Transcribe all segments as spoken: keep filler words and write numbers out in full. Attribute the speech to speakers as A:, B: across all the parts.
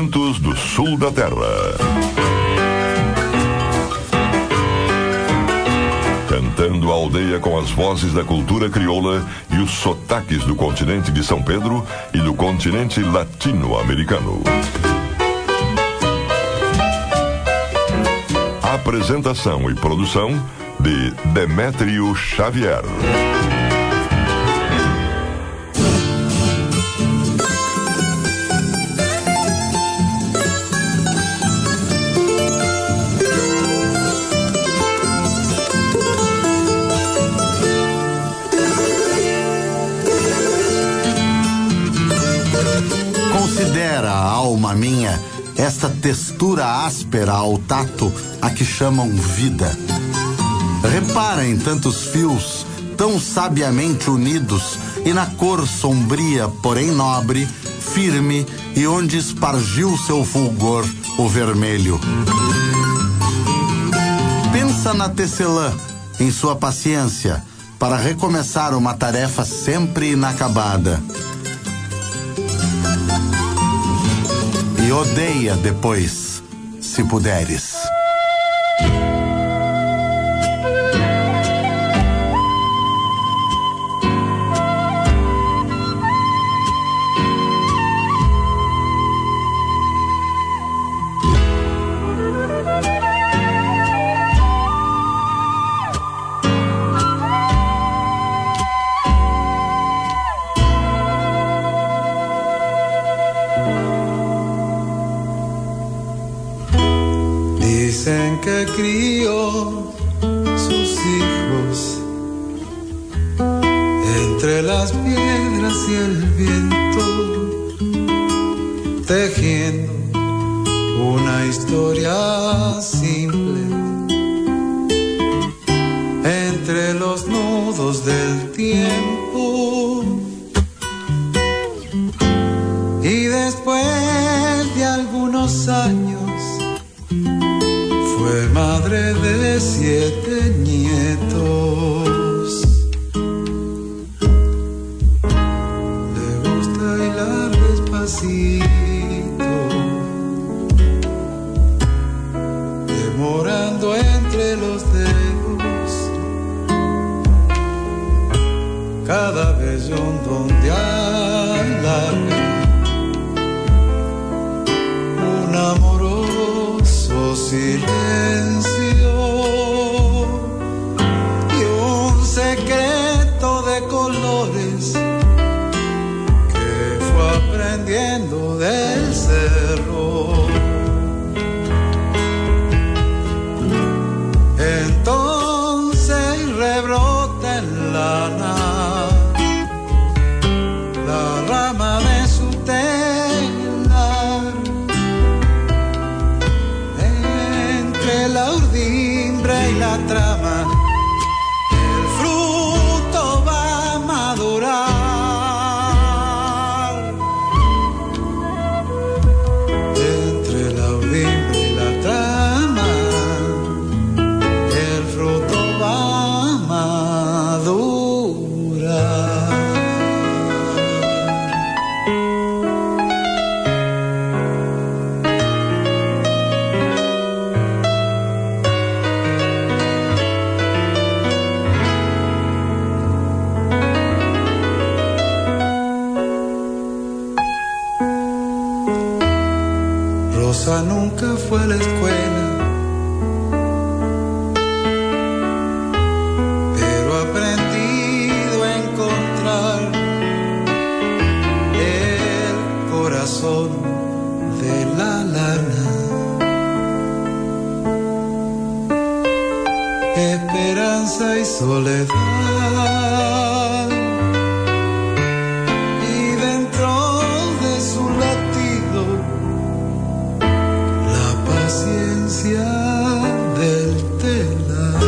A: cantos do sul da terra. Cantando a aldeia com as vozes da cultura crioula e os sotaques do continente de São Pedro e do continente latino-americano. Apresentação e produção de Demétrio Xavier.
B: Considera, alma minha, esta textura áspera ao tato a que chamam vida. Repara em tantos fios tão sabiamente unidos e na cor sombria, porém nobre, firme e onde espargiu seu fulgor o vermelho. Pensa na tecelã, em sua paciência, para recomeçar uma tarefa sempre inacabada. E odeia depois, se puderes.
C: Dicen que crió sus hijos entre las piedras y el viento, tejiendo una historia simple entre los nudos del tiempo. Y después de algunos años fue madre de siete nietos. Le gusta bailar despacito, demorando entre los dedos cada vellón donde alarga un amoroso silencio y un secreto de colores que fue aprendiendo del cerro. Entonces rebrota en la nada la rama de su telar, entre la urdimbre y la trama el fruto va a madurar. Entre la urdimbre y la trama el fruto va a madurar. Rosa nunca fue a la escuela, pero ha aprendido a encontrar el corazón de la lana. Esperanza y soledad, y dentro de su latido la paciencia del telar.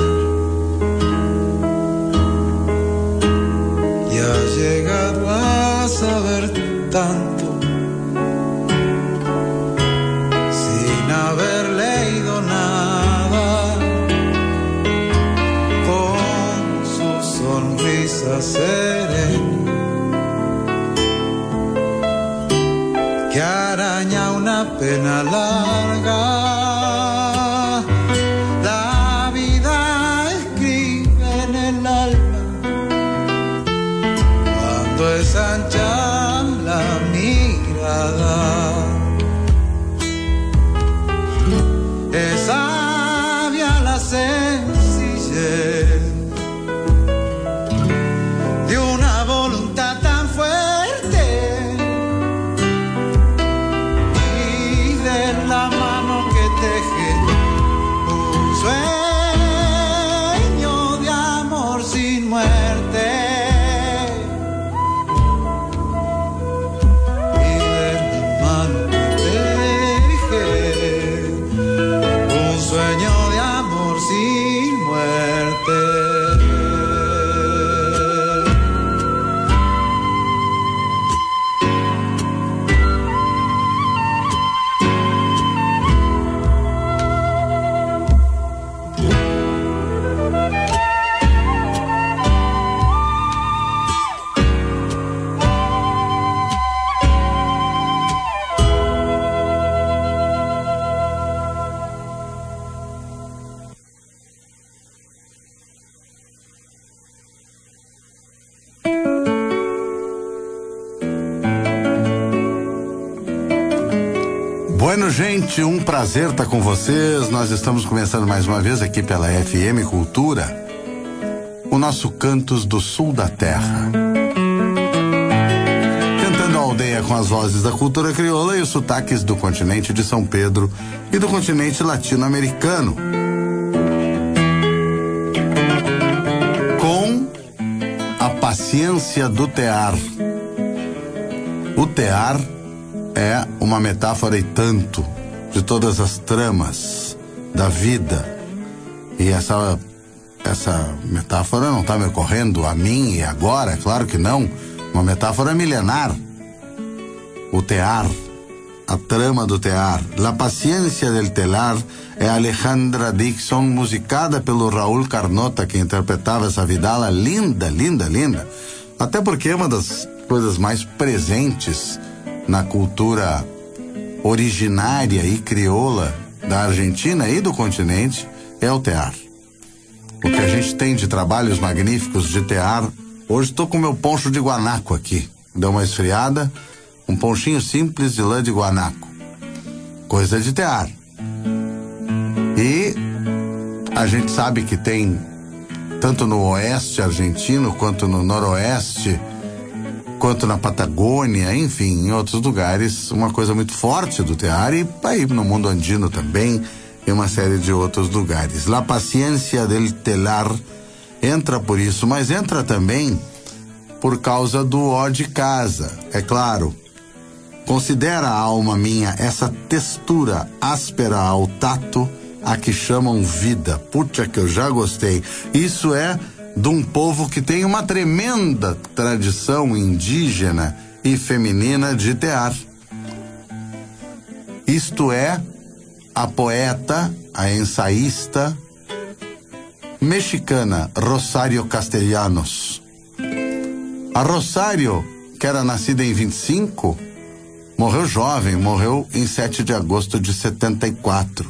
C: Y ha llegado a saber tanto sin haber leído nada, con su sonrisa una pena larga. La vida escribe en el alma cuando es ancha la mirada. Es sabia la sencillez de una voluntad tan fuerte y de la mano que teje un sueño de amor sin muerte y de la mano que teje un sueño de amor sin muerte.
B: Bueno, gente, um prazer estar com vocês. Nós estamos começando mais uma vez aqui pela F M Cultura, o nosso Cantos do Sul da Terra. Cantando a aldeia com as vozes da cultura crioula e os sotaques do continente de São Pedro e do continente latino-americano. Com a paciência do tear. O tear é uma metáfora e tanto de todas as tramas da vida. E essa, essa metáfora não está me ocorrendo a mim e agora, claro que não. Uma metáfora milenar. O tear, a trama do tear. La Paciência del Telar é Alejandra Dixon, musicada pelo Raul Carnota, que interpretava essa vidala linda, linda, linda. Até porque é uma das coisas mais presentes na cultura originária e crioula da Argentina e do continente é o tear. O que a gente tem de trabalhos magníficos de tear. Hoje estou com meu poncho de guanaco aqui. Deu uma esfriada, um ponchinho simples de lã de guanaco. Coisa de tear. E a gente sabe que tem, tanto no oeste argentino quanto no noroeste, quanto na Patagônia, enfim, em outros lugares, uma coisa muito forte do tear, e aí no mundo andino também, e uma série de outros lugares. La Paciência del Telar entra por isso, mas entra também por causa do ó de casa, é claro. Considera, alma minha, essa textura áspera ao tato a que chamam vida. Puxa, que eu já gostei. Isso é de um povo que tem uma tremenda tradição indígena e feminina de tear. Isto é a poeta, a ensaísta mexicana Rosario Castellanos. A Rosario, que era nascida em vinte e cinco, morreu jovem, morreu em sete de agosto de setenta e quatro.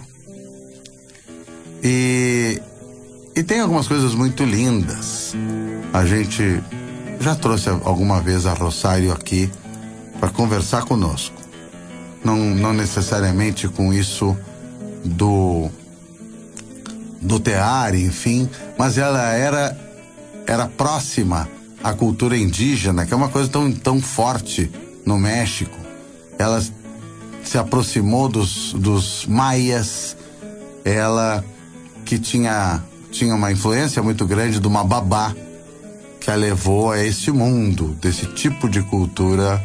B: E E tem algumas coisas muito lindas. A gente já trouxe alguma vez a Rosario aqui para conversar conosco. Não, não necessariamente com isso do, do tear, enfim, mas ela era, era próxima à cultura indígena, que é uma coisa tão, tão forte no México. Ela se aproximou dos, dos maias, ela que tinha... tinha uma influência muito grande de uma babá que a levou a este mundo, desse tipo de cultura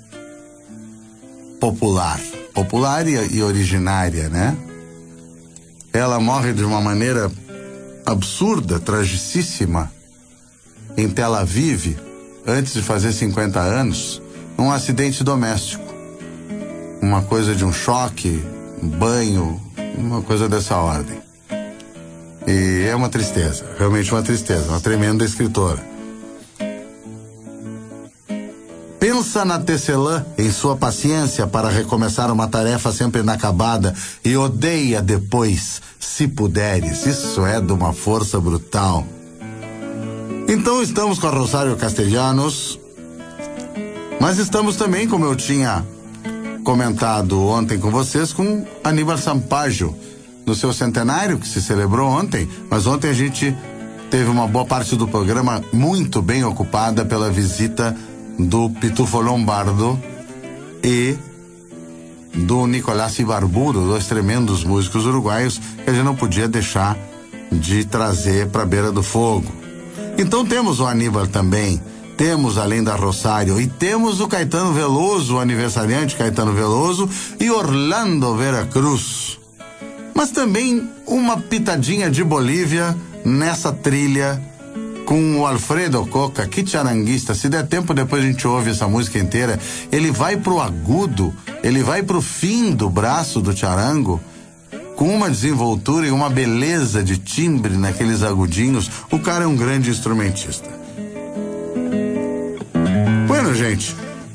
B: popular, popular e, e originária, né? Ela morre de uma maneira absurda, tragicíssima, em Tel Aviv, antes de fazer cinquenta anos, num acidente doméstico. Uma coisa de um choque, um banho, uma coisa dessa ordem. E é uma tristeza, realmente uma tristeza, uma tremenda escritora. Pensa pensa na tecelã, em sua paciência para recomeçar uma tarefa sempre inacabada e odeia depois, se puderes. Isso é de uma força brutal. Então estamos com a Rosário Castellanos, mas estamos também, como eu tinha comentado ontem com vocês, com Aníbal Sampaio, no seu centenário, que se celebrou ontem, mas ontem a gente teve uma boa parte do programa muito bem ocupada pela visita do Pitufo Lombardo e do Nicolás Ibarburo, dois tremendos músicos uruguaios que a gente não podia deixar de trazer para a beira do fogo. Então temos o Aníbal também, temos além da Rosário, e temos o Caetano Veloso, o aniversariante Caetano Veloso, e Orlando Veracruz. Mas também uma pitadinha de Bolívia nessa trilha com o Alfredo Coca, que charanguista. Se der tempo, depois a gente ouve essa música inteira. Ele vai pro agudo, ele vai pro fim do braço do charango, com uma desenvoltura e uma beleza de timbre naqueles agudinhos. O cara é um grande instrumentista. Bueno, gente,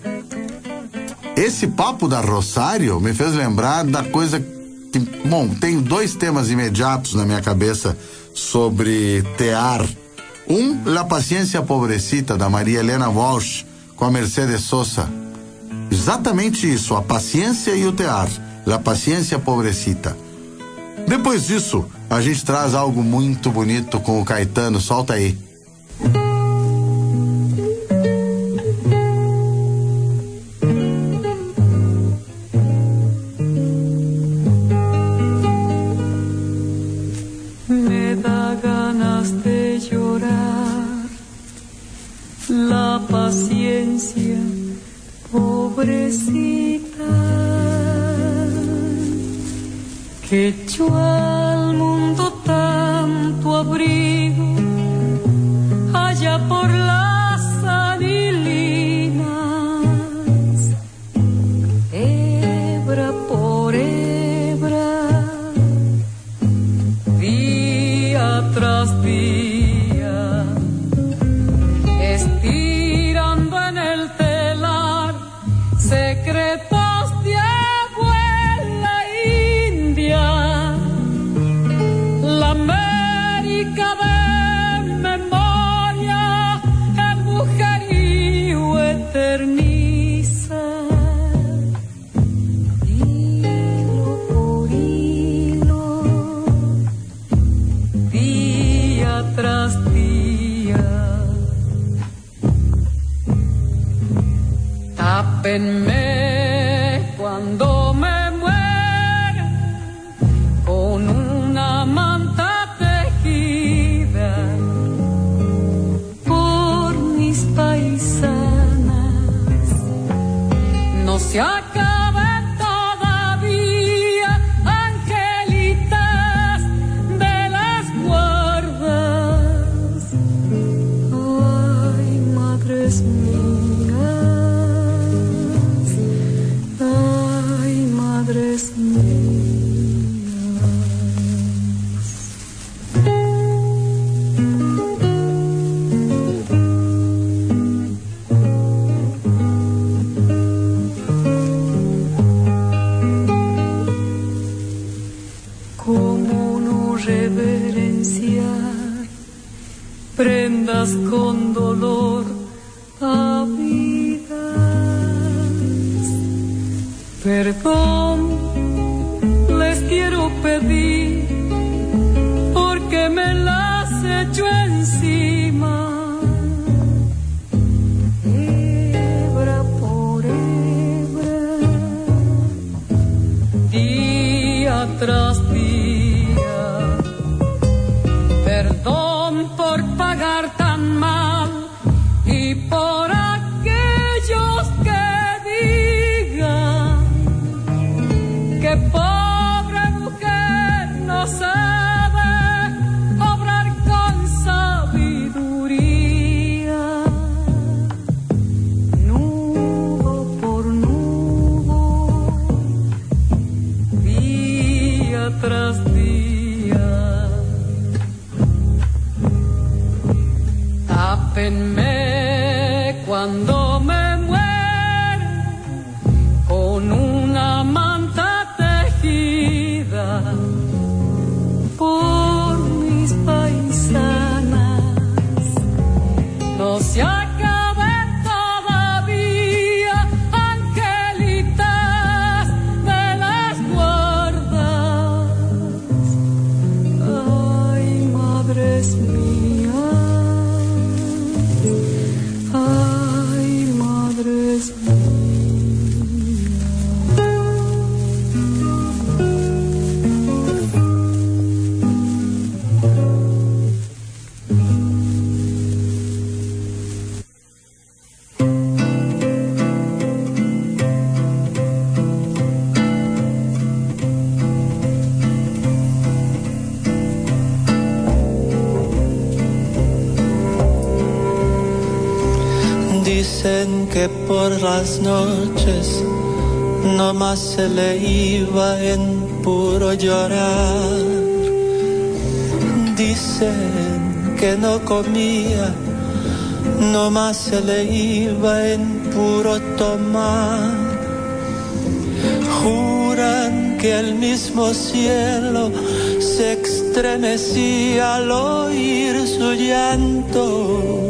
B: esse papo da Rosário me fez lembrar da coisa que, bom, tem dois temas imediatos na minha cabeça sobre tear. Um, La Paciência Pobrecita, da Maria Helena Walsh, com a Mercedes Sosa. Exatamente isso, a paciência e o tear. La Paciência Pobrecita. Depois disso, a gente traz algo muito bonito com o Caetano. Solta aí.
D: Me dá ganas de llorar, la paciencia pobrecita, que echó al mundo tanto abrigo allá por las anilinas, hebra por hebra, día tras día, estirando en el telar secretos de abuela india, la América de memoria en mujerío eterniza, hilo por hilo, día tras día. Tápenme cuando me muera con una manta tejida por mis paisanas. No se acaben todavía, angelitas de las guardas. Ay, madres mías, ay, madres mías. ¿Cómo no reverenciar prendas con dolor habidas? Perdón les quiero pedir porque me las echo encima, hebra por hebra, día tras día. Perdón por pagar tan mal y por aquellos que digan que pobre mujer no sabe obrar con sabiduría. Nudo por nudo, día tras
C: Dicen que por las noches nomás se le iba en puro llorar. Dicen que no comía, nomás se le iba en puro tomar. Juran que el mismo cielo se estremecía al oír su llanto.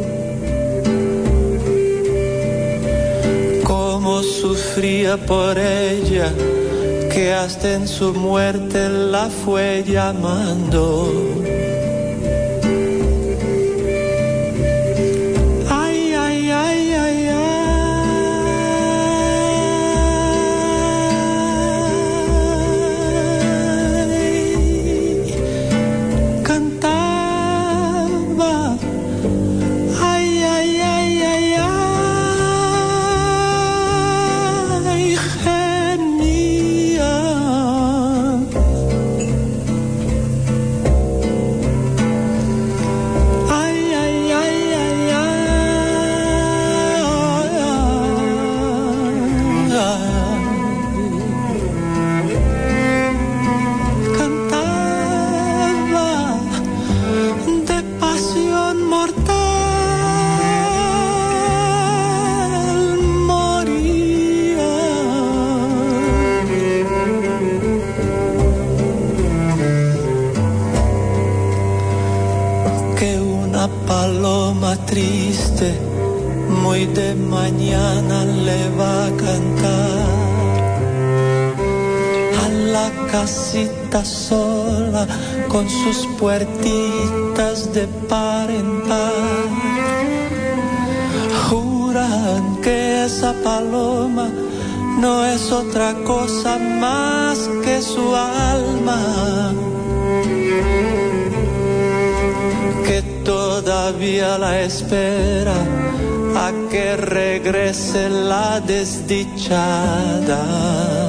C: Cómo sufría por ella, que hasta en su muerte la fue llamando. Triste, muy de mañana le va a cantar a la casita sola con sus puertitas de par en par. Juran que esa paloma no es otra cosa más que su alma, que todavía la espera a que regrese la desdichada.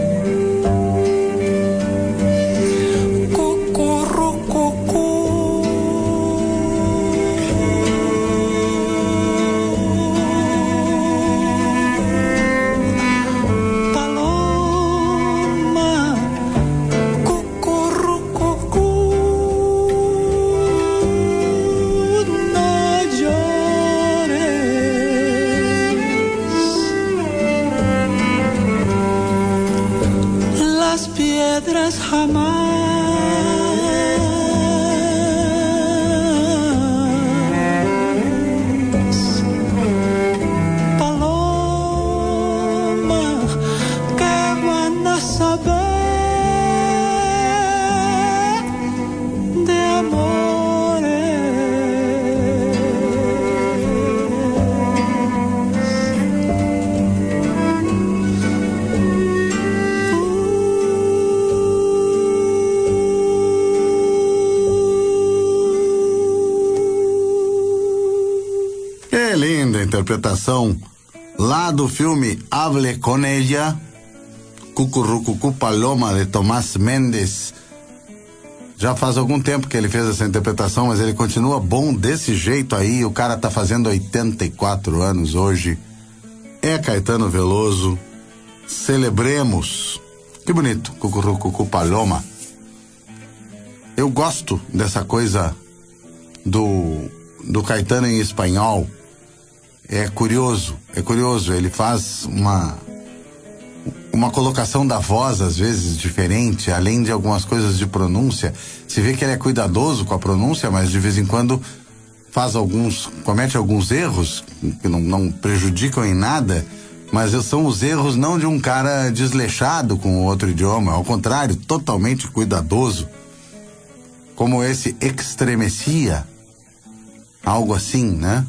B: Interpretação lá do filme Hable con ella, Cucurrucucu Paloma, de Tomás Mendes. Já faz algum tempo que ele fez essa interpretação, mas ele continua bom desse jeito aí. O cara tá fazendo oitenta e quatro anos hoje. É Caetano Veloso. Celebremos. Que bonito, Cucurrucucu Paloma. Eu gosto dessa coisa do, do Caetano em espanhol. É curioso, é curioso, ele faz uma uma colocação da voz às vezes diferente, além de algumas coisas de pronúncia. Se vê que ele é cuidadoso com a pronúncia, mas de vez em quando faz alguns, comete alguns erros que não, não prejudicam em nada, mas são os erros não de um cara desleixado com o outro idioma, ao contrário, totalmente cuidadoso, como esse Extremecia, algo assim, né?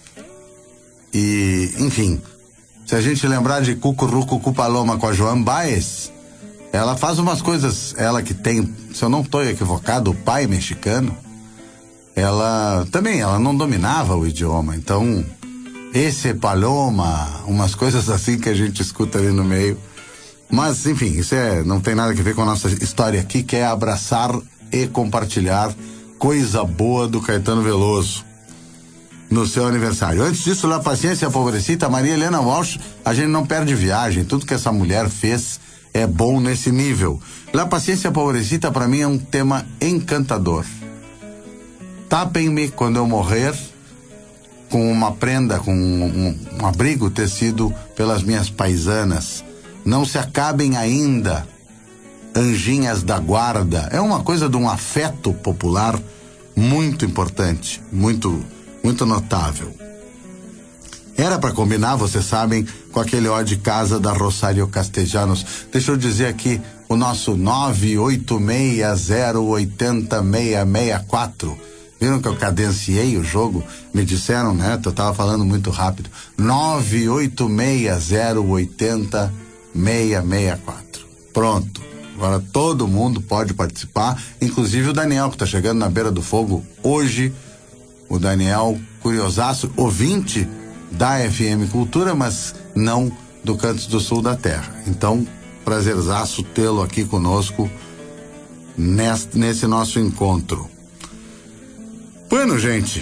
B: E, enfim, se a gente lembrar de Cucurrucucu Paloma com a Joan Baez, ela faz umas coisas, ela que tem, se eu não estou equivocado, o pai mexicano, ela também, ela não dominava o idioma, então esse Paloma, umas coisas assim que a gente escuta ali no meio. Mas, enfim, isso é, não tem nada a ver com a nossa história aqui, que é abraçar e compartilhar coisa boa do Caetano Veloso. no seu aniversário. Antes disso, La Paciência Pobrecita, Maria Helena Walsh, a gente não perde viagem, tudo que essa mulher fez é bom nesse nível. La Paciência Pobrecita para mim é um tema encantador. Tapem-me quando eu morrer com uma prenda, com um, um, um abrigo tecido pelas minhas paisanas. Não se acabem ainda, anjinhas da guarda. É uma coisa de um afeto popular muito importante, muito, muito notável. Era para combinar, vocês sabem, com aquele ó de casa da Rosário Castellanos. Deixa eu dizer aqui o nosso nove oito seis zero oito zero seis seis quatro. Viram que eu cadenciei o jogo? Me disseram, né? Eu tava falando muito rápido. nove oito seis zero oito zero seis seis quatro. Pronto. Agora todo mundo pode participar, inclusive o Daniel, que tá chegando na beira do fogo hoje. O Daniel, curiosaço, ouvinte da F M Cultura, mas não do Cantos do Sul da Terra. Então, prazerzaço tê-lo aqui conosco nesse, nesse nosso encontro. Bueno, gente,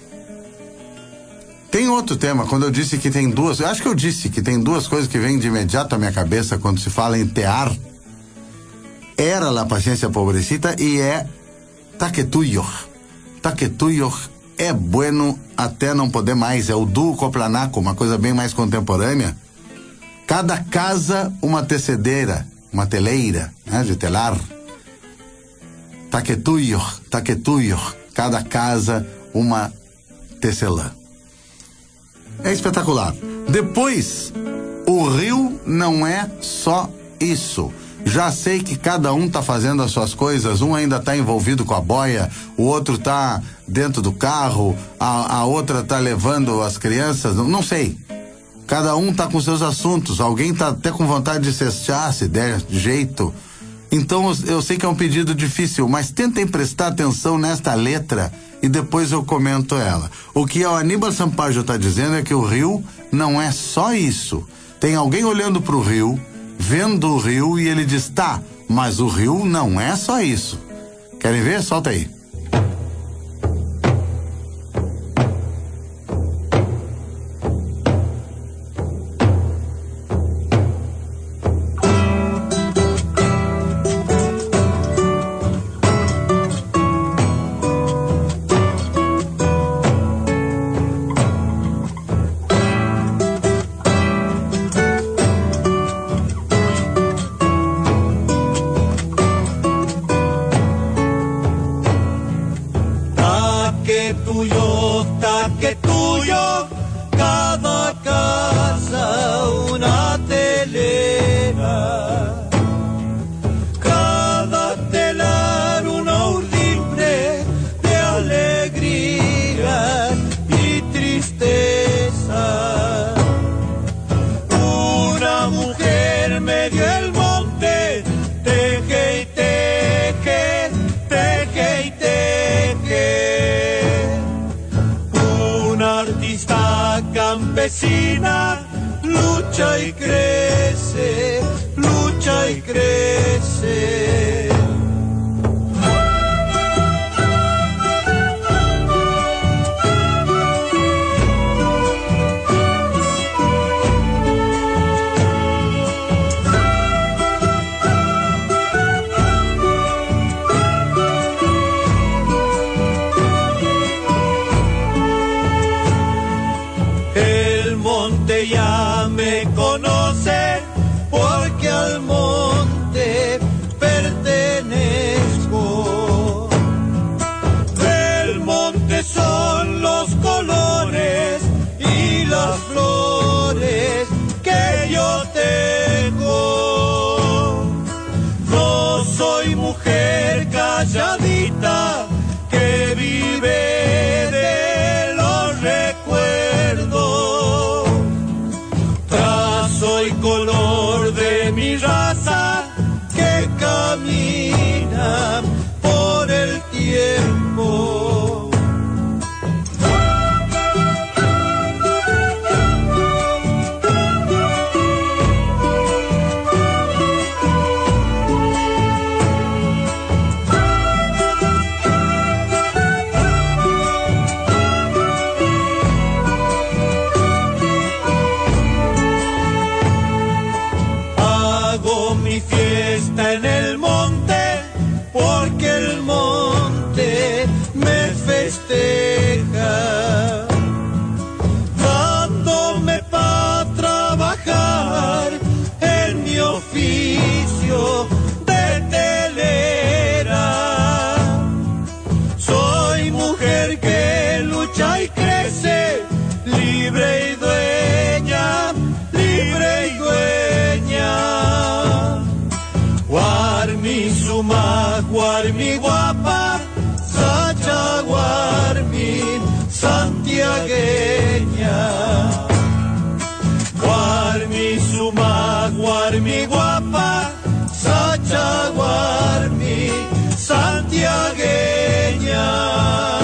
B: tem outro tema. Quando eu disse que tem duas, eu acho que eu disse que tem duas coisas que vêm de imediato à minha cabeça quando se fala em tear. Era La Paciência Pobrecita e é Taquetuyo. Taquetuyo é bueno até não poder mais, é o duo coplanaco, uma coisa bem mais contemporânea. Cada casa uma tecedeira, uma teleira, né, de telar. Taquetuyo, taquetuyo, cada casa uma tecelã. É espetacular. Depois, o rio não é só isso. Já sei que cada um tá fazendo as suas coisas, um ainda tá envolvido com a boia, o outro tá dentro do carro, a, a outra tá levando as crianças, não, não sei. Cada um tá com seus assuntos, alguém tá até com vontade de cestear, se der jeito. Então eu sei que é um pedido difícil, mas tentem prestar atenção nesta letra e depois eu comento ela. O que o Aníbal Sampaio tá dizendo é que o rio não é só isso. Tem alguém olhando pro rio, vendo o rio e ele diz, tá, mas o rio não é só isso. Querem ver? Solta aí.
C: Lucha y crece, lucha y crece. El monte ya me conoce, porque al monte pertenezco. Del monte son los colores y las flores que yo tengo. No soy mujer calladita que vive de los recuerdos. Trazo y color de mi raza que camina por el tiempo. hago mi fiesta en el monte, porque el monte me festeja. Dándome pa' trabajar en mi oficio de telera. Soy mujer que lucha y crece, libre y dueña, libre y dueña. Guarmi suma, guarmi guapa, sacha guarmi santiagueña. Guarmi suma, guarmi guapa, sacha guarmi santiagueña.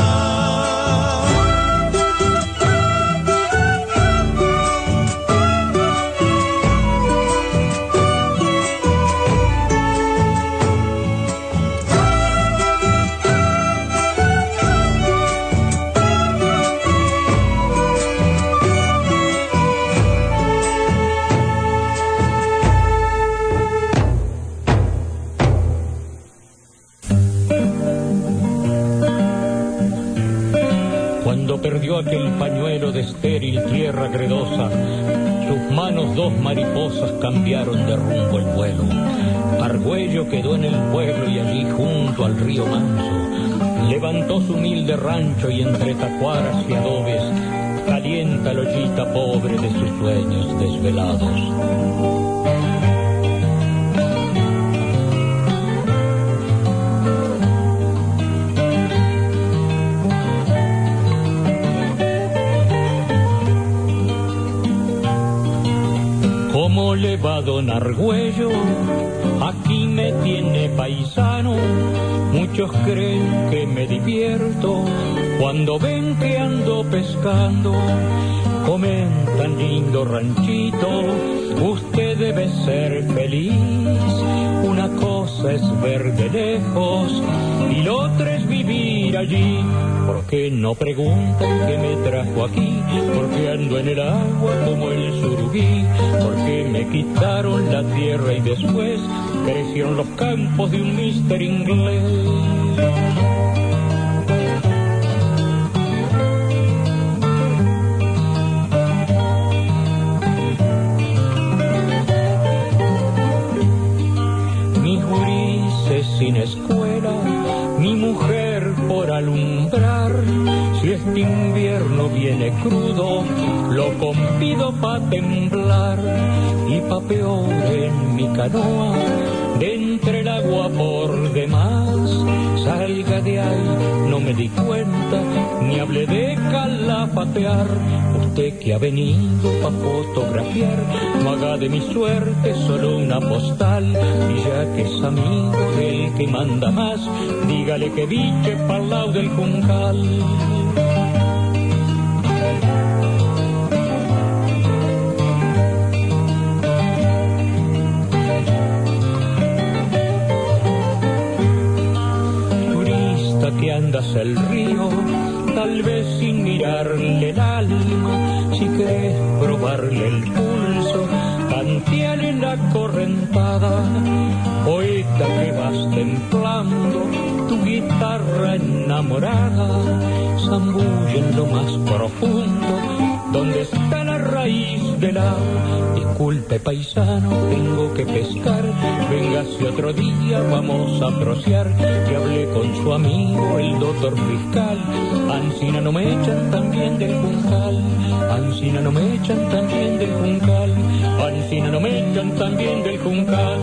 E: Perdió aquel pañuelo de estéril tierra gredosa, sus manos dos mariposas cambiaron de rumbo el vuelo. Argüello quedó en el pueblo y allí junto al río Manso levantó su humilde rancho y entre tacuaras y adobes calienta la ollita pobre de sus sueños desvelados. ¿Cómo le va don Argüello? Aquí me tiene paisano. Muchos creen que me divierto cuando ven que ando pescando. Comentan, lindo ranchito, usted debe ser feliz. Una cosa es ver de lejos y la otra es vivir allí. ¿Por qué no preguntan qué me trajo aquí? Porque ando en el agua como el surubí. Porque me quitaron la tierra y después crecieron los campos de un mister inglés. Mis gurises sin escuela, mi mujer por alumbrar. Si este invierno viene crudo, lo convido pa' temblar. Y pa' peor en mi canoa, de entre el agua por demás. Salga de ahí, no me di cuenta, ni hablé de calafatear. Usted que ha venido pa' fotografiar, no haga de mi suerte solo una postal. Y ya que es amigo del que manda más, dígale que biche pa'l lado del Juncal. Que andas el río, tal vez sin mirarle el alma. Si querés probarle el pulso, tanteale la correntada. Poeta que vas templando tu guitarra enamorada, zambulle en lo más profundo, donde está la raíz del agua. Disculpe paisano, tengo que pescar, véngase otro día, vamos a prosear. Que hablé con su amigo el doctor fiscal, Ancina no me echan también del Juncal. Ancina no me echan también del Juncal. Ancina no me echan también del Juncal.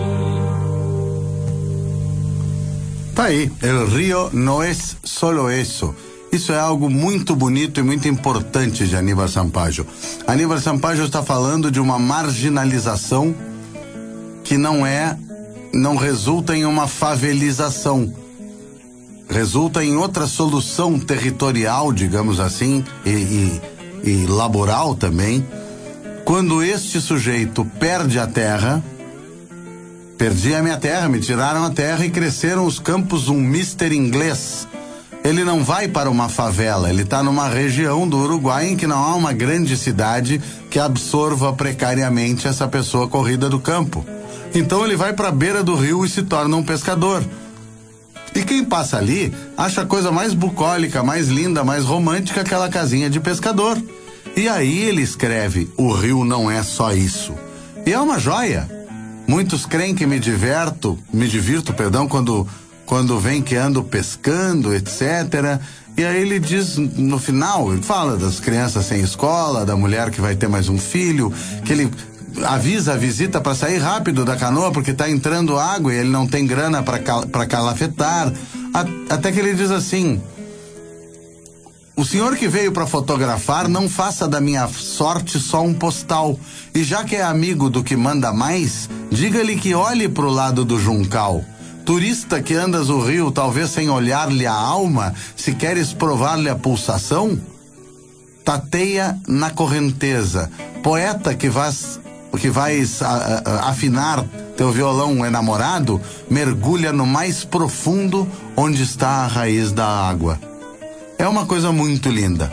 B: Tá aí, el río no es solo eso. Isso é algo muito bonito e muito importante de Aníbal Sampaio. Aníbal Sampaio está falando de uma marginalização que não é, não resulta em uma favelização. Resulta em outra solução territorial, digamos assim, e, e, e laboral também. Quando este sujeito perde a terra, perdi a minha terra, me tiraram a terra e cresceram os campos um mister inglês. Ele não vai para uma favela, ele está numa região do Uruguai em que não há uma grande cidade que absorva precariamente essa pessoa corrida do campo. Então ele vai para a beira do rio e se torna um pescador. E quem passa ali acha a coisa mais bucólica, mais linda, mais romântica, aquela casinha de pescador. E aí ele escreve: o rio não é só isso. E é uma joia. Muitos creem que me diverto, me divirto, perdão, quando, quando vem que ando pescando, etcétera. E aí ele diz, no final, ele fala das crianças sem escola, da mulher que vai ter mais um filho, que ele avisa a visita para sair rápido da canoa porque está entrando água e ele não tem grana para cal, para calafetar. A, até que ele diz assim: o senhor que veio para fotografar, não faça da minha sorte só um postal. E já que é amigo do que manda mais, diga-lhe que olhe pro lado do juncal. Turista que andas o rio, talvez sem olhar-lhe a alma, se queres provar-lhe a pulsação, tateia na correnteza. Poeta que vais, que vais a, a, afinar teu violão enamorado, mergulha no mais profundo onde está a raiz da água. É uma coisa muito linda.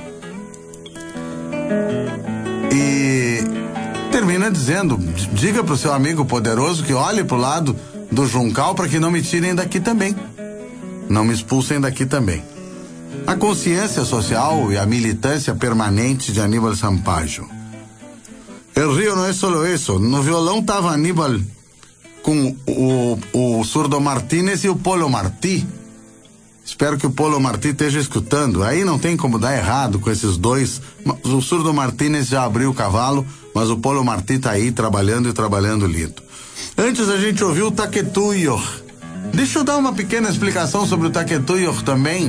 B: E termina dizendo: diga pro seu amigo poderoso que olhe pro lado do juncal para que não me tirem daqui também. Não me expulsem daqui também. A consciência social e a militância permanente de Aníbal Sampaio. El río não é só isso. No violão tava Aníbal com o, o Surdo Martínez e o Polo Martí. Espero que o Polo Martí esteja escutando. Aí não tem como dar errado com esses dois. O Surdo Martínez já abriu o cavalo, mas o Polo Martí tá aí trabalhando e trabalhando lindo. Antes a gente ouviu o Taquetuyo. Deixa eu dar uma pequena explicação sobre o Taquetuyo também.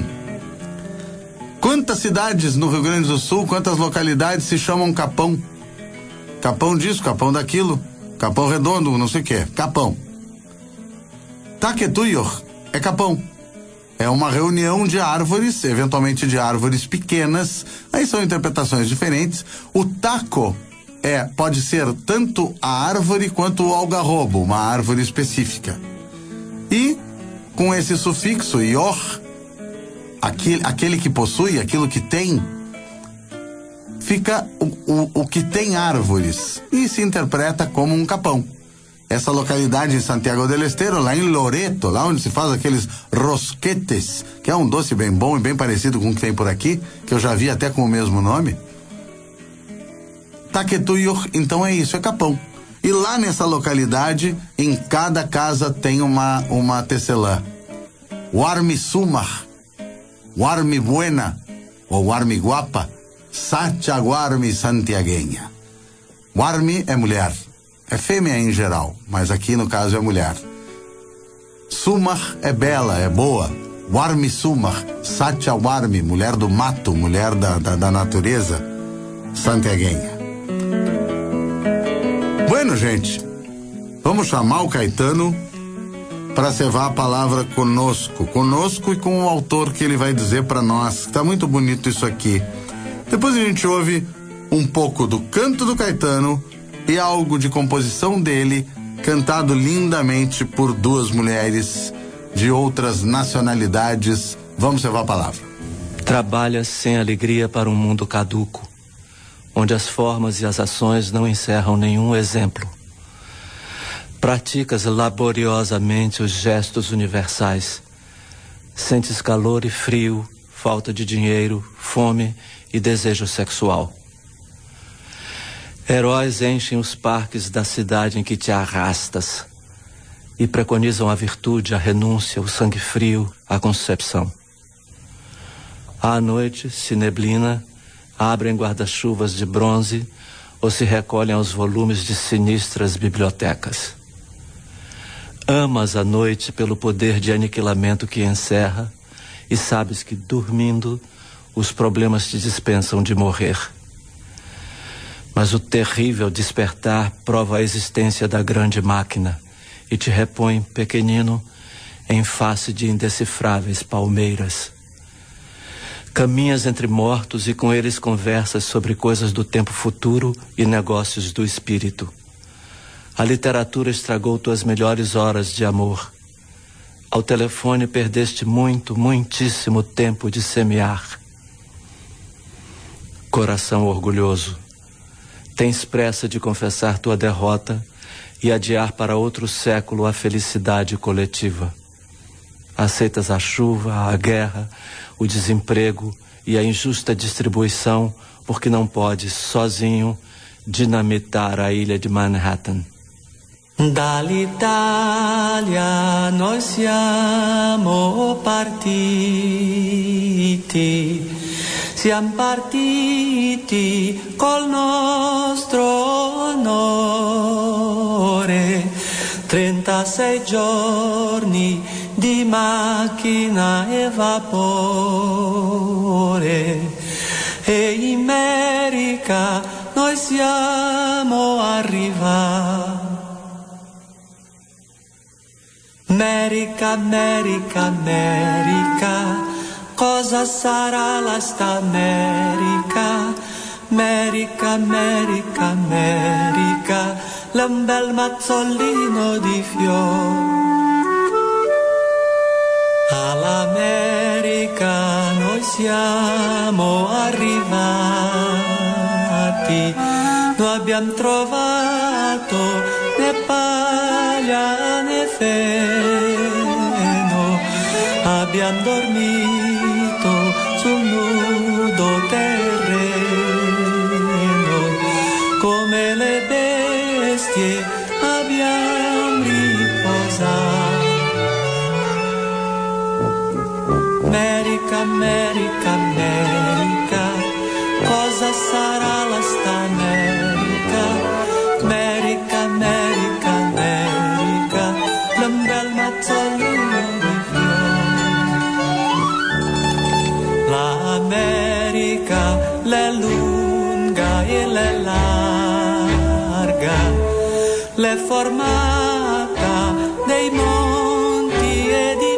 B: Quantas cidades no Rio Grande do Sul, quantas localidades se chamam Capão? Capão disso, Capão daquilo, Capão Redondo, não sei o que, Capão. Taquetuyo é Capão. É uma reunião de árvores, eventualmente de árvores pequenas. Aí são interpretações diferentes. O taco é, pode ser tanto a árvore quanto o algarrobo, uma árvore específica. E com esse sufixo ior, aquele, aquele que possui, aquilo que tem, fica o, o, o que tem árvores e se interpreta como um capão. Essa localidade em Santiago del Estero, lá em Loreto, lá onde se faz aqueles rosquetes, que é um doce bem bom e bem parecido com o que tem por aqui, que eu já vi até com o mesmo nome. Taquetuyo, então é isso, é Capão. E lá nessa localidade, em cada casa tem uma, uma tecelã. Warmi Sumar, Warmi Buena, ou Warmi Guapa, Sacha Warmi Santiagueña. Warmi é mulher, é fêmea em geral, mas aqui no caso é mulher. Sumar é bela, é boa. Warmi Sumar, Sacha Warmi, mulher do mato, mulher da, da, da natureza, santiagueña. Bueno, gente, vamos chamar o Caetano para cevar a palavra conosco, conosco e com o autor que ele vai dizer para nós. Tá muito bonito isso aqui. Depois a gente ouve um pouco do canto do Caetano e algo de composição dele, cantado lindamente por duas mulheres de outras nacionalidades. Vamos cevar a palavra.
F: Trabalhas sem alegria para um mundo caduco, onde as formas e as ações não encerram nenhum exemplo. Praticas laboriosamente os gestos universais. Sentes calor e frio, falta de dinheiro, fome e desejo sexual. Heróis enchem os parques da cidade em que te arrastas e preconizam a virtude, a renúncia, o sangue frio, a concepção. À noite, se neblina, abrem guarda-chuvas de bronze ou se recolhem aos volumes de sinistras bibliotecas. Amas a noite pelo poder de aniquilamento que encerra e sabes que, dormindo, os problemas te dispensam de morrer. Mas o terrível despertar prova a existência da grande máquina e te repõe, pequenino, em face de indecifráveis palmeiras. Caminhas entre mortos e com eles conversas sobre coisas do tempo futuro e negócios do espírito. A literatura estragou tuas melhores horas de amor. Ao telefone perdeste muito, muitíssimo tempo de semear. Coração orgulhoso, tens pressa de confessar tua derrota e adiar para outro século a felicidade coletiva. Aceitas a chuva, a guerra, o desemprego e a injusta distribuição porque não podes, sozinho, dinamitar a ilha de Manhattan.
C: Dall'Italia noi siamo partiti, siamo partiti col nostro onore, trentasei giorni di macchina e vapore, e in America noi siamo arrivati. America, America, America, cosa sarà la sta America? America, America, America, un bel mazzolino di fiori. All'America noi siamo arrivati, noi abbiamo trovato né paglia né feno, abbiamo dormito sul nudo terreno, come le bestie abbiamo riposato. America, America, America, cosa sarà la sta America? America, America, America, un bel mazzolino di fiori. L'America l'è lunga e l'è larga, l'è formata dei monti e di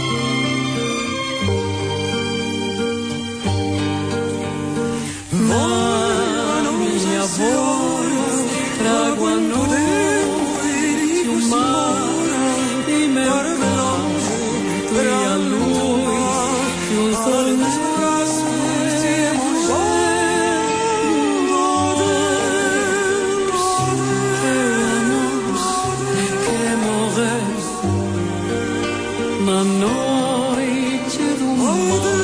G: No.
C: trago a noite o mar e me planto e a luz e o sol nos na noite do mar.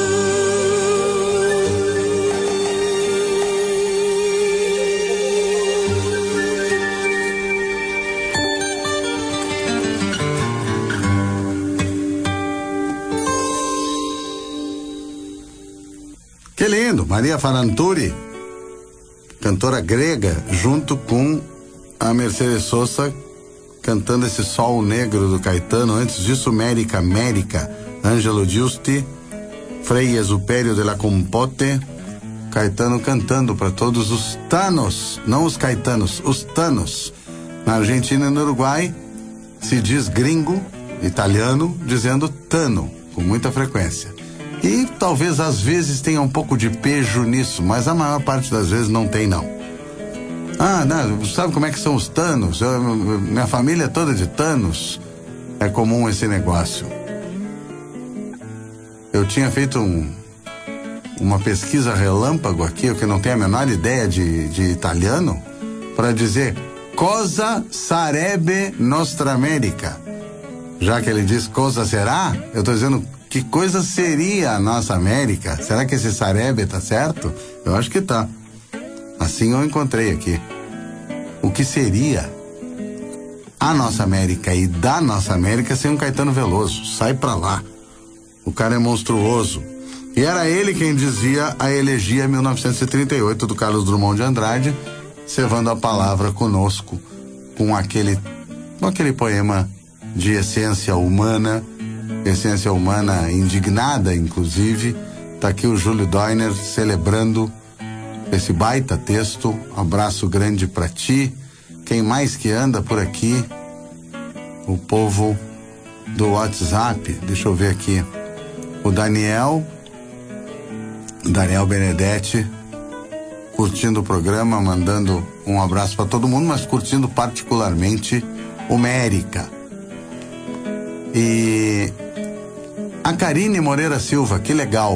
B: Que lindo, Maria Faranturi, cantora grega, junto com a Mercedes Sosa, cantando esse Sol Negro do Caetano. Antes disso, Mérica, Mérica, Ângelo Giusti, Frei Exupério de la Compote, Caetano cantando para todos os tanos, não os caetanos, os tanos. Na Argentina e no Uruguai se diz gringo, italiano, dizendo tano, com muita frequência. E talvez às vezes tenha um pouco de pejo nisso, mas a maior parte das vezes não tem, não. Ah, não, sabe como é que são os tanos? Eu, minha família é toda de tanos. É comum esse negócio. Eu tinha feito um, uma pesquisa relâmpago aqui, eu que não tenho a menor ideia de, de italiano, para dizer cosa sarebbe nostra América. Já que ele diz cosa será, eu estou dizendo que coisa seria a nossa América. Será que esse sarebbe tá certo? Eu acho que tá. Assim eu encontrei aqui. O que seria a nossa América e da nossa América sem um Caetano Veloso? Sai pra lá. O cara é monstruoso. E era ele quem dizia a elegia mil novecentos e trinta e oito do Carlos Drummond de Andrade, cevando a palavra conosco com aquele, com aquele poema de essência humana, essência humana indignada, inclusive. Tá aqui o Júlio Doiner celebrando esse baita texto. Abraço grande pra ti. Quem mais que anda por aqui? O povo do WhatsApp. Deixa eu ver aqui. O Daniel, Daniel Benedetti, curtindo o programa, mandando um abraço pra todo mundo, mas curtindo particularmente o Mérica. E a Karine Moreira Silva, que legal.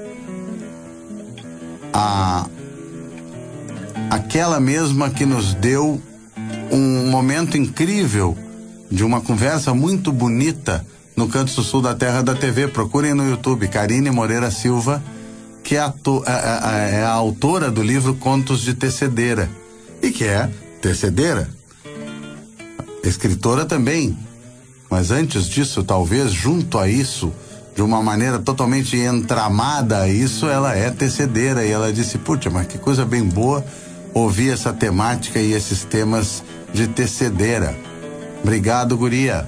B: A aquela mesma que nos deu um momento incrível de uma conversa muito bonita no Canto Sul da Terra da T V. Procurem no YouTube, Karine Moreira Silva, que é a, a, a, é a autora do livro Contos de Tecedeira, e que é tecedeira, escritora também. Mas antes disso, talvez junto a isso, de uma maneira totalmente entramada a isso, ela é tecedeira. E ela disse, putz, mas que coisa bem boa ouvir essa temática e esses temas de tecedeira. Obrigado, guria.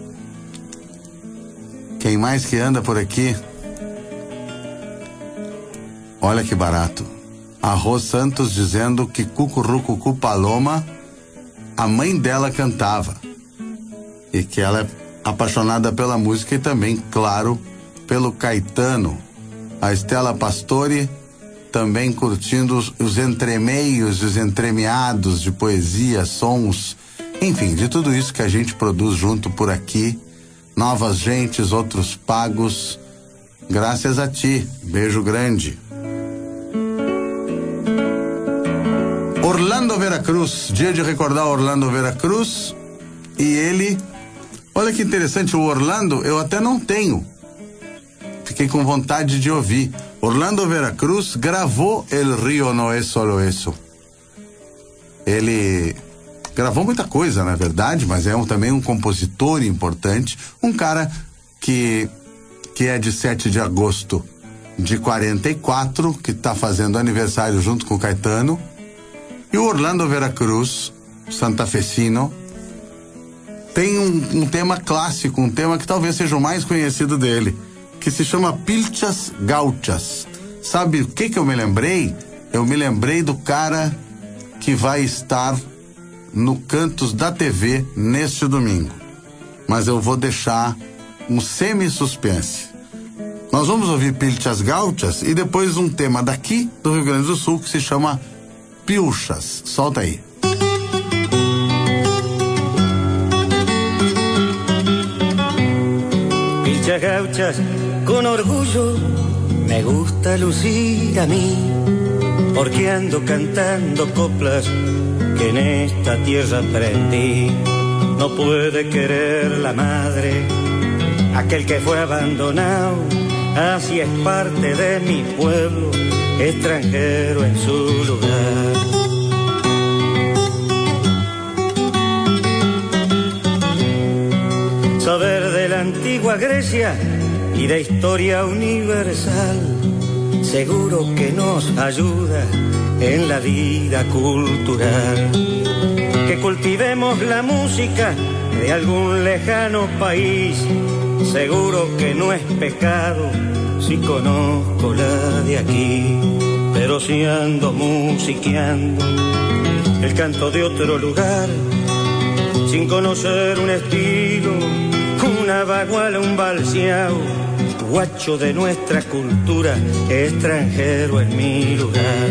B: Quem mais que anda por aqui? Olha que barato. A Rô Santos dizendo que Cucurucucu Paloma, a mãe dela cantava. E que ela é apaixonada pela música e também, claro, pelo Caetano. A Estela Pastore também curtindo os, os entremeios, os entremeados de poesia, sons, enfim, de tudo isso que a gente produz junto por aqui. Novas gentes, outros pagos. Graças a ti. Beijo grande. Orlando Veracruz, dia de recordar Orlando Veracruz. E ele, olha que interessante, o Orlando eu até não tenho. Fiquei com vontade de ouvir. Orlando Veracruz gravou El Río No Es Solo Eso. Ele gravou muita coisa, na verdade, mas é um, também um compositor importante, um cara que, que é de sete de agosto de quarenta e quatro, que está fazendo aniversário junto com o Caetano. E o Orlando Veracruz, santafesino, tem um, um tema clássico, um tema que talvez seja o mais conhecido dele, que se chama Pilchas Gauchas. Sabe o que que eu me lembrei? Eu me lembrei do cara que vai estar no Cantos da T V neste domingo. Mas eu vou deixar um semi-suspense. Nós vamos ouvir Pilchas Gauchas e depois um tema daqui do Rio Grande do Sul que se chama Pilchas. Solta aí.
G: pilchas gauchas con orgullo me gusta lucir a mí, porque ando cantando coplas que en esta tierra aprendí. No puede querer la madre aquel que fue abandonado, así es parte de mi pueblo, extranjero en su lugar. Saber de la antigua Grecia y de historia universal, seguro que nos ayuda en la vida cultural. Que cultivemos la música de algún lejano país, seguro que no es pecado si conozco la de aquí. Pero si ando musiqueando el canto de otro lugar, sin conocer un estilo, una baguala, un balseao, guacho de nuestra cultura, extranjero en mi lugar.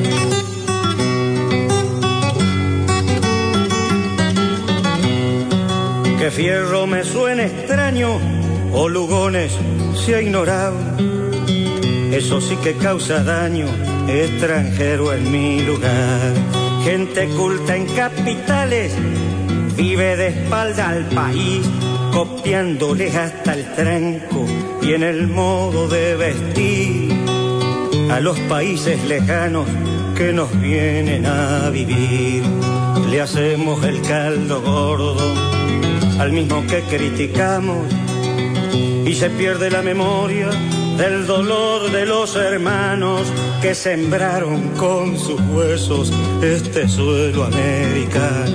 G: Que fierro me suene extraño o Lugones se ha ignorado, eso sí que causa daño, extranjero en mi lugar. Gente culta en capitales vive de espalda al país, copiándoles hasta el tranco y en el modo de vestir a los países lejanos que nos vienen a vivir. Le hacemos el caldo gordo al mismo que criticamos y se pierde la memoria del dolor de los hermanos que sembraron con sus huesos este suelo americano.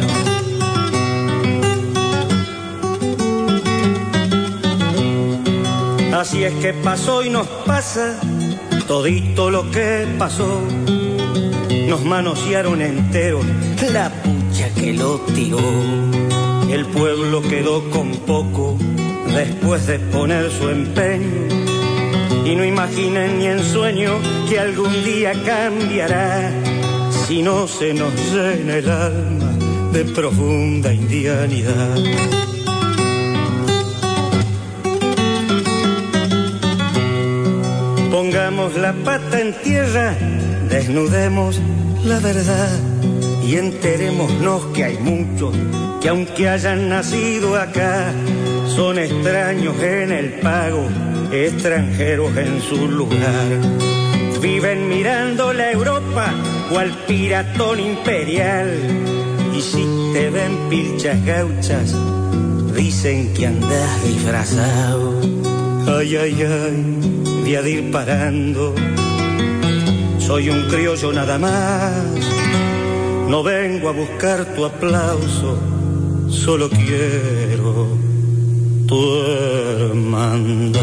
G: Así es que pasó y nos pasa todito lo que pasó. Nos manosearon enteros, la pucha que lo tiró. El pueblo quedó con poco después de poner su empeño. Y no imaginen ni en sueño que algún día cambiará, si no se nos llena el alma de profunda indianidad. Pongamos la pata en tierra, desnudemos la verdad y enterémonos que hay muchos que aunque hayan nacido acá, son extraños en el pago, extranjeros en su lugar. Viven mirando la Europa o al piratón imperial, y si te ven pilchas gauchas, dicen que andas disfrazado. Ay, ay, ay, voy a ir parando. Soy un criollo nada más, no vengo a buscar tu aplauso, solo quiero tu hermandad.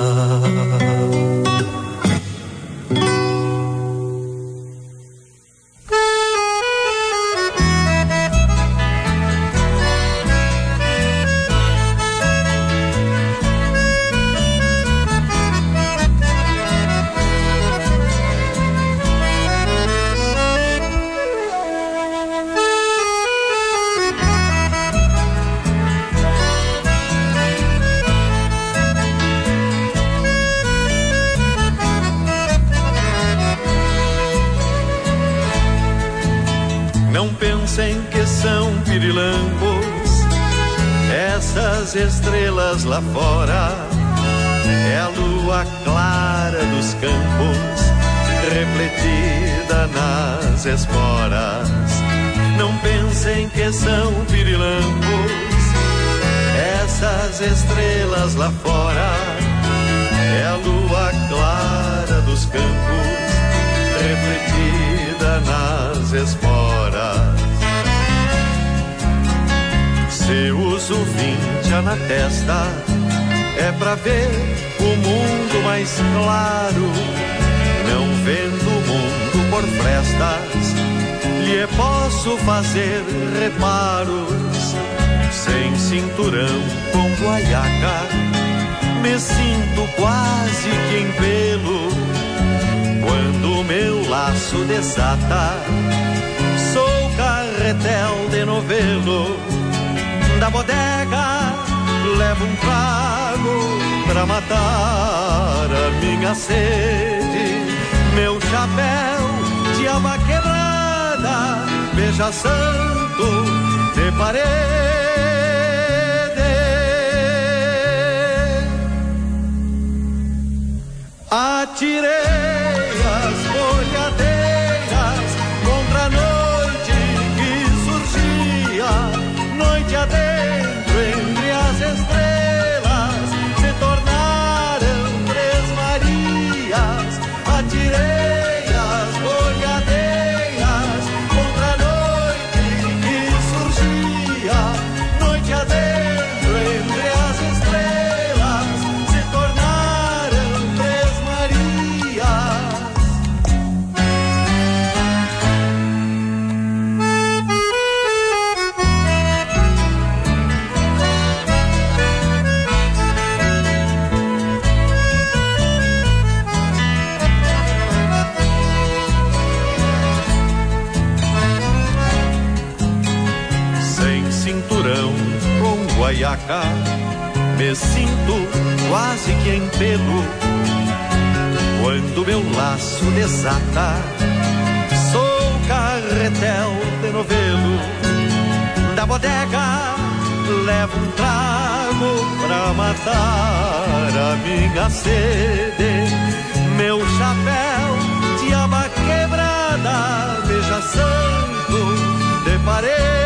H: Estrelas lá fora é a lua clara dos campos, refletida nas esporas. Não pensem que são pirilampos, essas estrelas lá fora é a lua clara dos campos, refletida nas esporas. Se uso vincha na testa, é pra ver o mundo mais claro. Não vendo o mundo por frestas, lhe posso fazer reparos. Sem cinturão com guaiaca, me sinto quase que em pelo. Quando o meu laço desata, sou carretel de novelo. Da bodega levo um trago pra matar a minha sede. Meu chapéu de aba quebrada, beija santo de parede. Atirei as folhadeiras contra a noite que surgia, noite adentro entre as estrelas se tornaram três Marias. Atirei as folhadeiras contra a noite que surgia, noite adentro entre as estrelas se tornaram três Marias. Sem cinturão, com guaiaca, me sinto quase que em pelo. Quando meu laço desata, sou carretel de novelo. Da bodega levo um trago pra matar a minha sede. Meu chapéu de aba quebrada, beija santo de parede.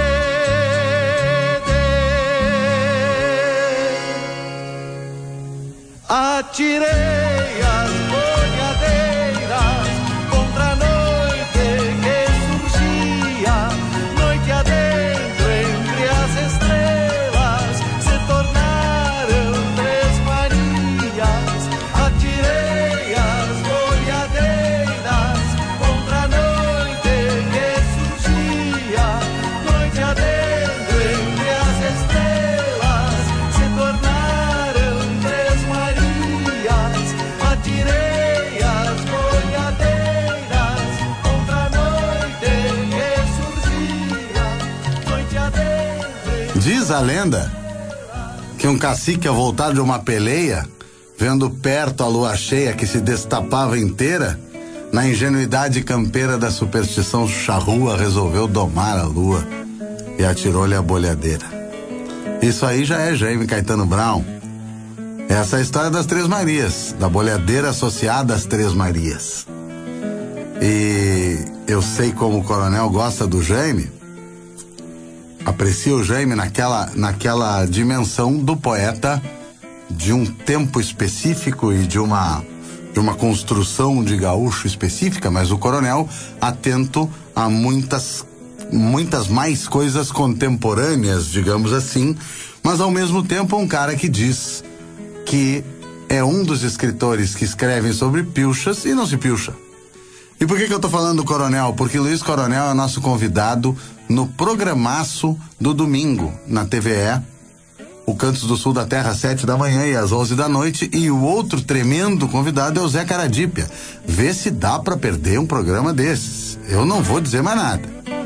H: Atirei as boiadeiras contra a noite que surgia, noite adentro entre as estrelas se tornaram três Marias. Atirei as boiadeiras contra a noite que surgia, noite adentro entre as estrelas se tornaram três Marias. Atirei as boiadeiras contra a noite que surgia, noite adentro.
B: Diz a lenda que um cacique, ao voltar de uma peleia, vendo perto a lua cheia que se destapava inteira, na ingenuidade campeira da superstição charrua, resolveu domar a lua e atirou-lhe a bolhadeira. Isso aí já é Jaime Caetano Brown. Essa é a história das Três Marias, da bolhadeira associada às Três Marias. E eu sei como o coronel gosta do Jaime, aprecia o Jaime naquela, naquela dimensão do poeta, de um tempo específico e de uma, de uma construção de gaúcho específica, mas o coronel atento a muitas, muitas mais coisas contemporâneas, digamos assim, mas ao mesmo tempo um cara que diz que é um dos escritores que escrevem sobre pilchas e não se pilcha. E por que que eu tô falando do Coronel? Porque Luiz Coronel é nosso convidado no programaço do domingo, na T V E, o Cantos do Sul da Terra, às sete da manhã e às onze da noite, e o outro tremendo convidado é o Zé Caradípia. Vê se dá pra perder um programa desses. Eu não vou dizer mais nada.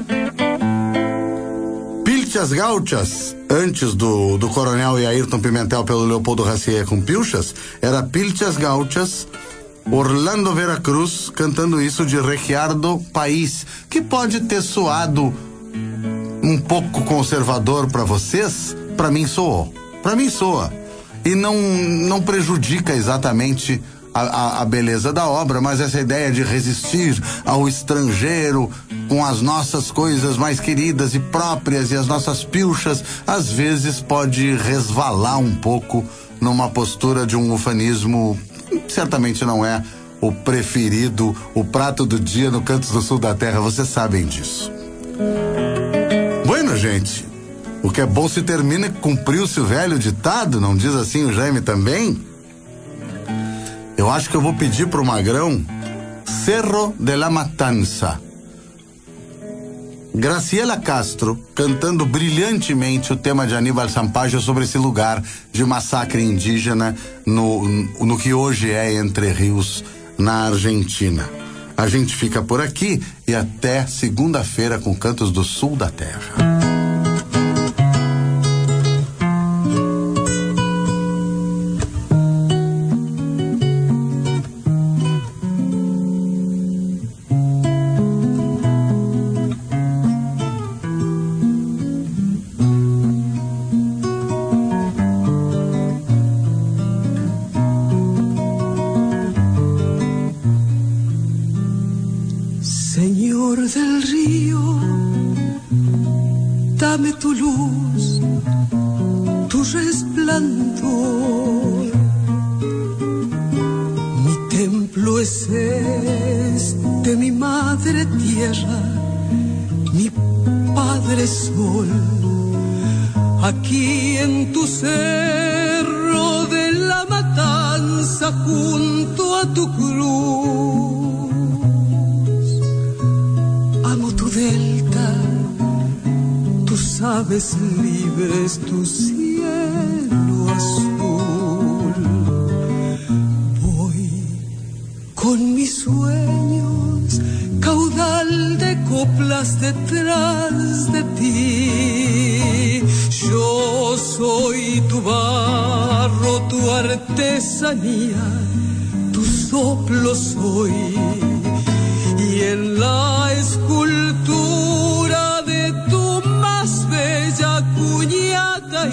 B: Pilchas Gauchas, antes do, do Coronel e Ayrton Pimentel pelo Leopoldo Racier com Pilchas, era Pilchas Gauchas, Orlando Veracruz cantando isso de Ricardo País, que pode ter soado um pouco conservador para vocês, para mim soou, para mim soa, e não, não prejudica exatamente a, a, a beleza da obra, mas essa ideia de resistir ao estrangeiro com as nossas coisas mais queridas e próprias e as nossas pilchas, às vezes pode resvalar um pouco numa postura de um ufanismo. Certamente não é o preferido, o prato do dia no Cantos do Sul da Terra, vocês sabem disso. Bueno, gente, o que é bom se termina, cumpriu-se o velho ditado, não diz assim o Jaime também? Eu acho que eu vou pedir pro Magrão Cerro de la Matanza. Graciela Castro cantando brilhantemente o tema de Aníbal Sampaio sobre esse lugar de massacre indígena no, no que hoje é Entre Rios, na Argentina. A gente fica por aqui e até segunda-feira com Cantos do Sul da Terra.
C: dame tu luz, tu resplandor. Mi templo es este, mi madre tierra, mi padre sol. Aquí en tu cerro de la matanza, junto a tu cruz, amo tu delta, tus aves libres, tu cielo azul. Voy con mis sueños, caudal de coplas detrás de ti. Yo soy tu barro, tu artesanía, tu soplo soy, y en la escultura de tu más bella cuñata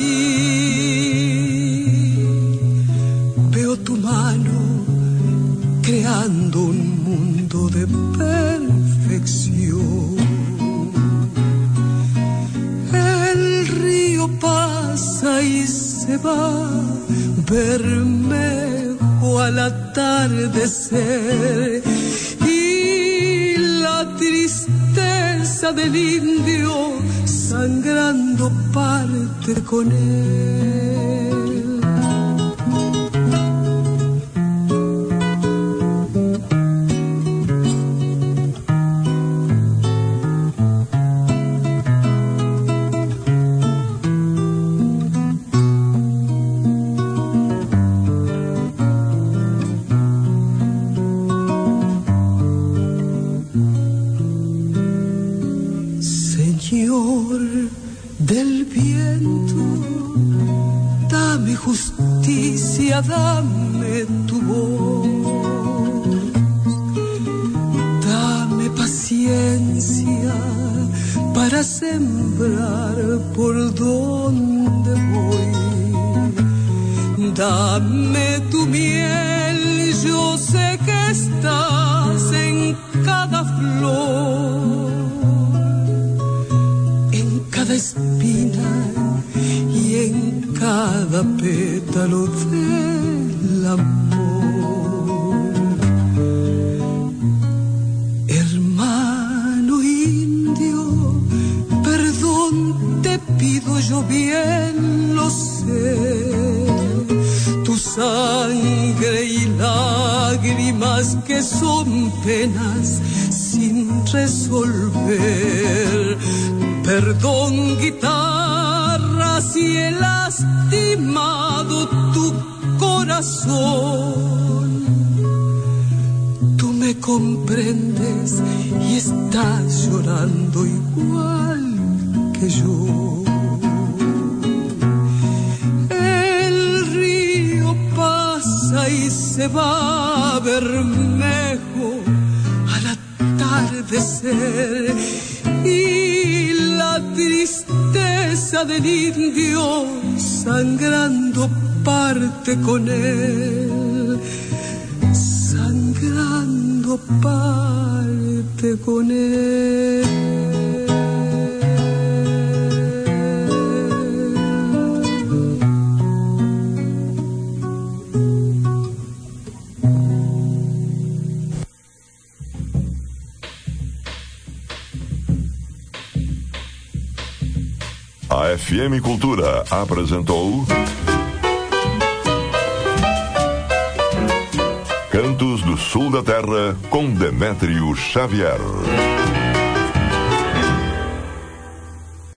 C: ahí veo tu mano creando un mundo de perfección. El río pasa y se va, Bermejo al atardecer, y la tristeza del indio sangrando parte con él. Dame tu voz, dame paciencia para sembrar por donde voy. Dame tu miel, yo sé que estás en cada flor, en cada espina y en cada pétalo del amor. Hermano indio, perdón te pido, yo bien lo sé. Tu sangre y lágrimas que son penas sin resolver. Perdón, guitarra, si he lastimado tu corazón. Tú me comprendes y estás llorando igual que yo. El río pasa y se va, Bermejo al atardecer, y la tristeza del indio sangrando parte con él, sangrando parte con él.
A: A F M Cultura apresentou Cantos do Sul da Terra com Demétrio Xavier.